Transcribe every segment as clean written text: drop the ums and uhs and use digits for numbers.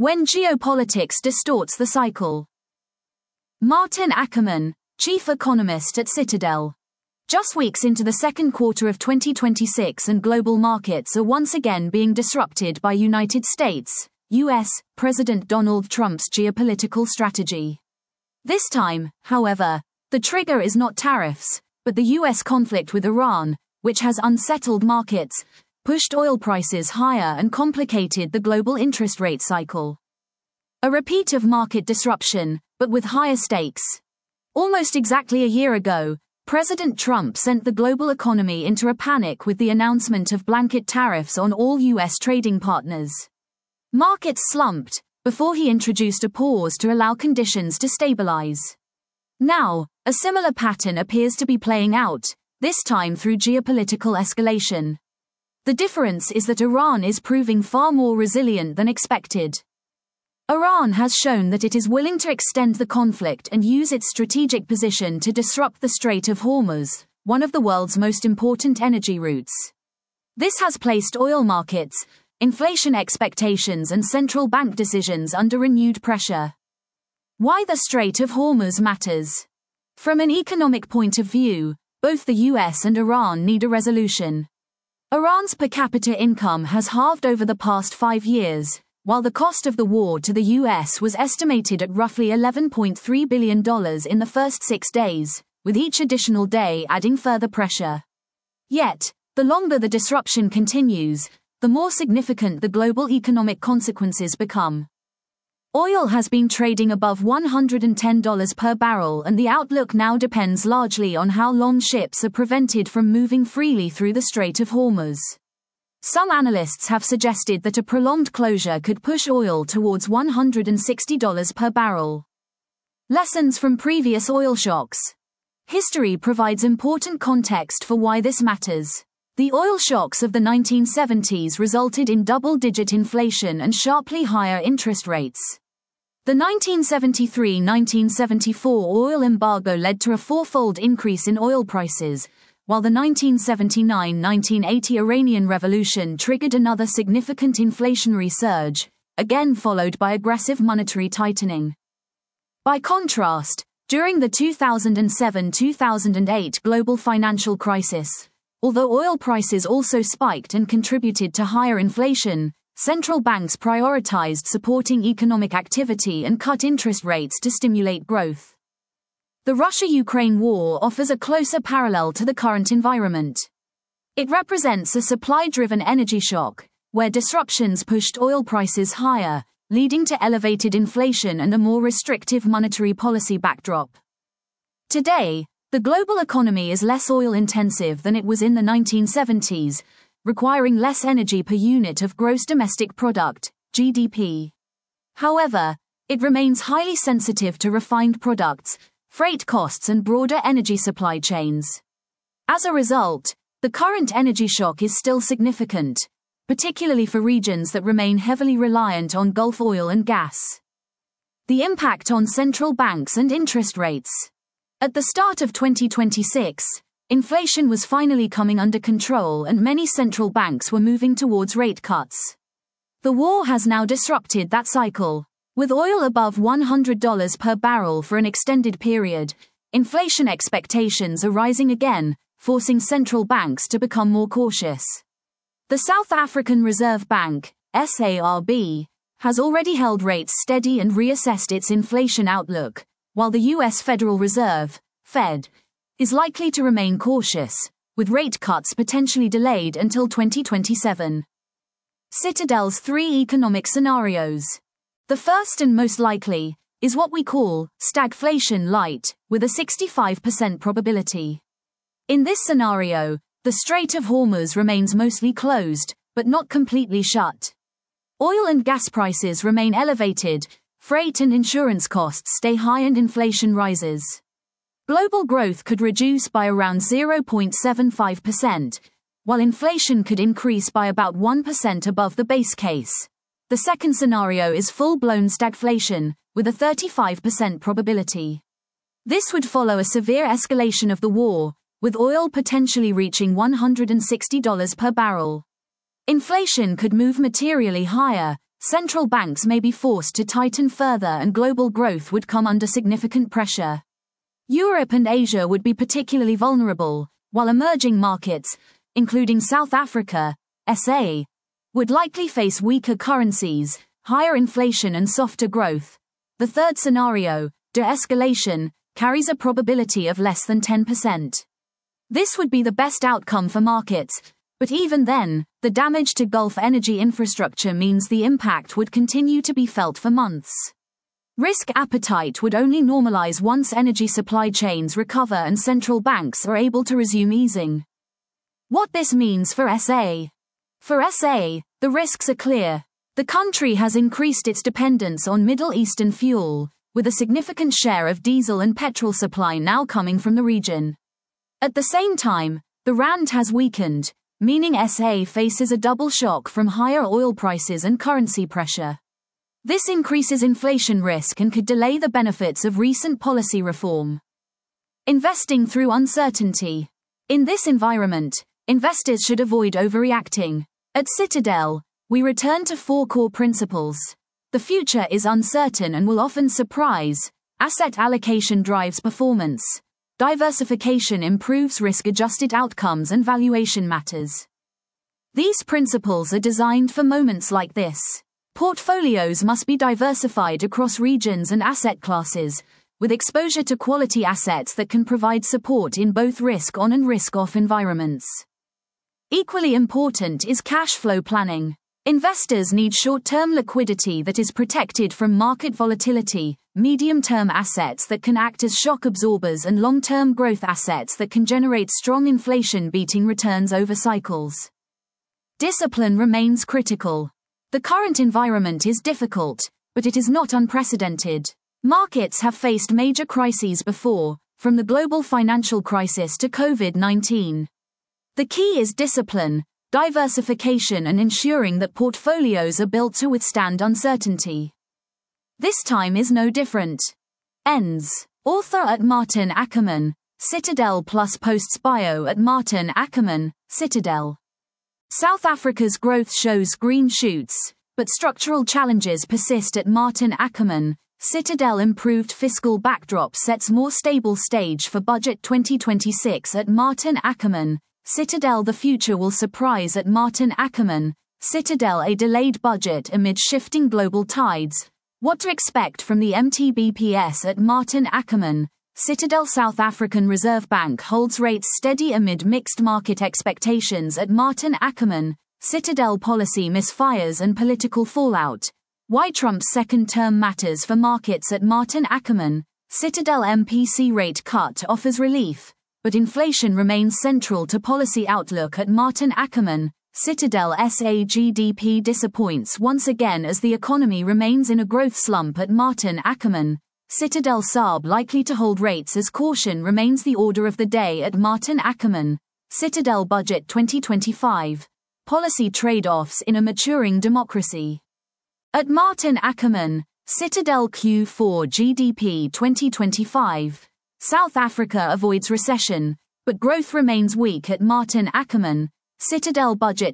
When geopolitics distorts the cycle. Martin Ackerman, chief economist at Citadel. Just weeks into the second quarter of 2026 and global markets are once again being disrupted by United States, U.S., President Donald Trump's geopolitical strategy. This time, however, the trigger is not tariffs, but the U.S. conflict with Iran, which has unsettled markets, pushed oil prices higher and complicated the global interest rate cycle. A repeat of market disruption, but with higher stakes. Almost exactly a year ago, President Trump sent the global economy into a panic with the announcement of blanket tariffs on all U.S. trading partners. Markets slumped before he introduced a pause to allow conditions to stabilize. Now, a similar pattern appears to be playing out, this time through geopolitical escalation. The difference is that Iran is proving far more resilient than expected. Iran has shown that it is willing to extend the conflict and use its strategic position to disrupt the Strait of Hormuz, one of the world's most important energy routes. This has placed oil markets, inflation expectations and central bank decisions under renewed pressure. Why the Strait of Hormuz matters. From an economic point of view, both the US and Iran need a resolution. Iran's per capita income has halved over the past 5 years, while the cost of the war to the US was estimated at roughly $11.3 billion in the first 6 days, with each additional day adding further pressure. Yet, the longer the disruption continues, the more significant the global economic consequences become. Oil has been trading above $110 per barrel, and the outlook now depends largely on how long ships are prevented from moving freely through the Strait of Hormuz. Some analysts have suggested that a prolonged closure could push oil towards $160 per barrel. Lessons from previous oil shocks. History provides important context for why this matters. The oil shocks of the 1970s resulted in double-digit inflation and sharply higher interest rates. The 1973-1974 oil embargo led to a fourfold increase in oil prices, while the 1979-1980 Iranian Revolution triggered another significant inflationary surge, again followed by aggressive monetary tightening. By contrast, during the 2007-2008 global financial crisis, although oil prices also spiked and contributed to higher inflation, central banks prioritized supporting economic activity and cut interest rates to stimulate growth. The Russia-Ukraine war offers a closer parallel to the current environment. It represents a supply-driven energy shock, where disruptions pushed oil prices higher, leading to elevated inflation and a more restrictive monetary policy backdrop. Today, the global economy is less oil-intensive than it was in the 1970s, requiring less energy per unit of gross domestic product, GDP. However, it remains highly sensitive to refined products, freight costs and broader energy supply chains. As a result, the current energy shock is still significant, particularly for regions that remain heavily reliant on Gulf oil and gas. The impact on central banks and interest rates. At the start of 2026, inflation was finally coming under control and many central banks were moving towards rate cuts. The war has now disrupted that cycle. With oil above $100 per barrel for an extended period, inflation expectations are rising again, forcing central banks to become more cautious. The South African Reserve Bank, SARB, has already held rates steady and reassessed its inflation outlook, while the U.S. Federal Reserve, Fed, is likely to remain cautious, with rate cuts potentially delayed until 2027. Citadel's 3 economic scenarios. The first and most likely is what we call stagflation light, with a 65% probability. In this scenario, the Strait of Hormuz remains mostly closed, but not completely shut. Oil and gas prices remain elevated, freight and insurance costs stay high and inflation rises. Global growth could reduce by around 0.75%, while inflation could increase by about 1% above the base case. The second scenario is full-blown stagflation, with a 35% probability. This would follow a severe escalation of the war, with oil potentially reaching $160 per barrel. Inflation could move materially higher, central banks may be forced to tighten further and global growth would come under significant pressure. Europe and Asia would be particularly vulnerable, while emerging markets, including South Africa, SA, would likely face weaker currencies, higher inflation and softer growth. The third scenario, de-escalation, carries a probability of less than 10%. This would be the best outcome for markets, but even then, the damage to Gulf energy infrastructure means the impact would continue to be felt for months. Risk appetite would only normalize once energy supply chains recover and central banks are able to resume easing. What this means for SA. For SA, the risks are clear. The country has increased its dependence on Middle Eastern fuel, with a significant share of diesel and petrol supply now coming from the region. At the same time, the rand has weakened, meaning SA faces a double shock from higher oil prices and currency pressure. This increases inflation risk and could delay the benefits of recent policy reform. Investing through uncertainty. In this environment, investors should avoid overreacting. At Citadel, we return to 4 core principles. The future is uncertain and will often surprise. Asset allocation drives performance. Diversification improves risk-adjusted outcomes and valuation matters. These principles are designed for moments like this. Portfolios must be diversified across regions and asset classes, with exposure to quality assets that can provide support in both risk-on and risk-off environments. Equally important is cash flow planning. Investors need short-term liquidity that is protected from market volatility, medium-term assets that can act as shock absorbers and long-term growth assets that can generate strong inflation-beating returns over cycles. Discipline remains critical. The current environment is difficult, but it is not unprecedented. Markets have faced major crises before, from the global financial crisis to COVID-19. The key is discipline, diversification and ensuring that portfolios are built to withstand uncertainty. This time is no different. Ends. Author at Martin Ackerman, Citadel plus posts bio at Martin Ackerman, Citadel. South Africa's growth shows green shoots, but structural challenges persist at Martin Ackerman. Citadel improved fiscal backdrop sets more stable stage for budget 2026 at Martin Ackerman. Citadel the future will surprise at Martin Ackerman. Citadel a delayed budget amid shifting global tides. What to expect from the MTBPS at Martin Ackerman. Citadel South African Reserve Bank holds rates steady amid mixed market expectations at Martin Ackerman. Citadel policy misfires and political fallout. Why Trump's second term matters for markets at Martin Ackerman. Citadel MPC rate cut offers relief, but inflation remains central to policy outlook at Martin Ackerman. Citadel SA GDP disappoints once again as the economy remains in a growth slump at Martin Ackerman. Citadel SARB likely to hold rates as caution remains the order of the day at Martin Ackerman. Citadel Budget 2025. Policy trade-offs in a maturing democracy. At Martin Ackerman, Citadel Q4 GDP 2025. South Africa avoids recession, but growth remains weak at Martin Ackerman. Citadel Budget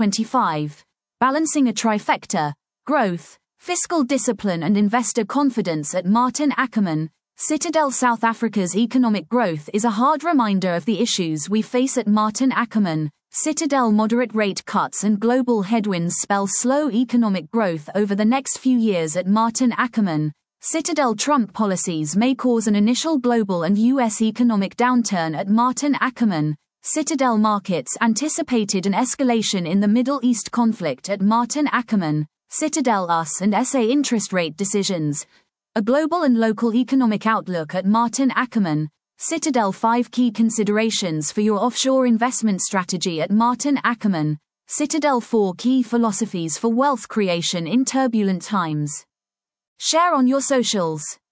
2025. Balancing a trifecta: growth, fiscal discipline and investor confidence at Martin Ackerman. Citadel South Africa's economic growth is a hard reminder of the issues we face at Martin Ackerman. Citadel moderate rate cuts and global headwinds spell slow economic growth over the next few years at Martin Ackerman. Citadel Trump policies may cause an initial global and U.S. economic downturn at Martin Ackerman. Citadel markets anticipated an escalation in the Middle East conflict at Martin Ackerman. Citadel US and SA interest rate decisions. A global and local economic outlook at Martin Ackerman. Citadel 5 key considerations for your offshore investment strategy at Martin Ackerman. Citadel 4 key philosophies for wealth creation in turbulent times. Share on your socials.